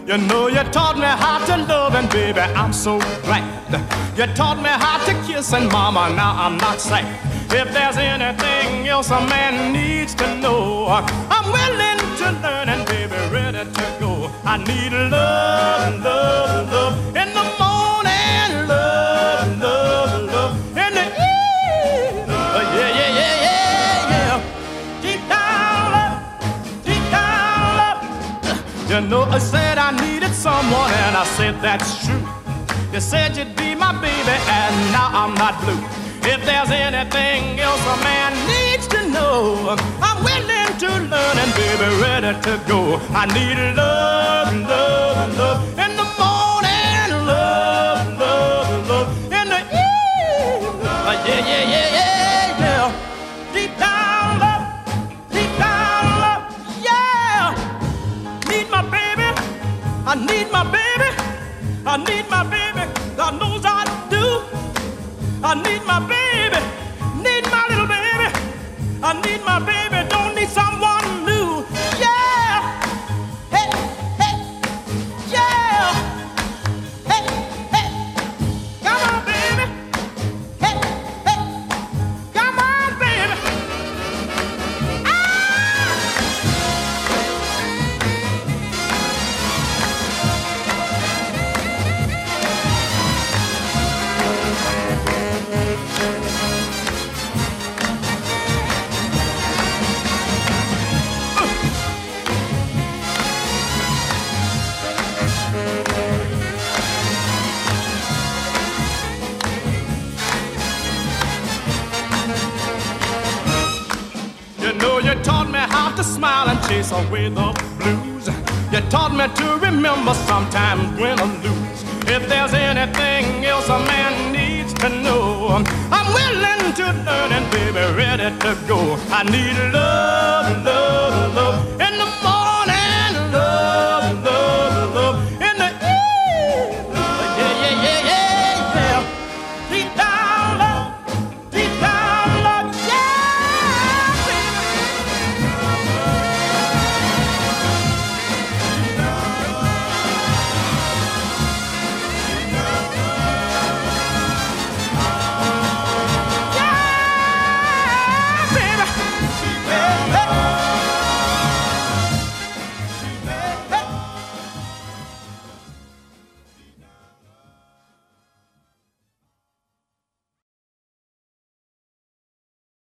You know you taught me how to love, and baby, I'm so glad. You taught me how to kiss, and mama, now I'm not sad. If there's anything else a man needs to know, I'm willing to learn, and baby, ready to go. I need love, love, love in the morning, love, love, love in the evening. Yeah, yeah, yeah, yeah, yeah. Deep down love, deep down love. You know I said I needed someone, and I said that's true. You said you'd be my baby, and now I'm not blue. If there's anything else a man needs to know, I'm willing to learn, and baby, ready to go. I need love, love, love in the morning, love, love, love in the evening. Yeah, yeah, yeah, yeah, yeah. Deep down love, yeah. Need my baby, I need my baby, I need my baby. God knows I do. I need my baby, need my little baby. I need my baby, don't need someone new. Yeah, hey, hey, yeah, hey, hey, come on, baby. Hey, hey, come on, baby. You taught me how to smile and chase away the blues. You taught me to remember sometimes win or lose. If there's anything else a man needs to know, I'm willing to learn, and baby, ready to go. I need love.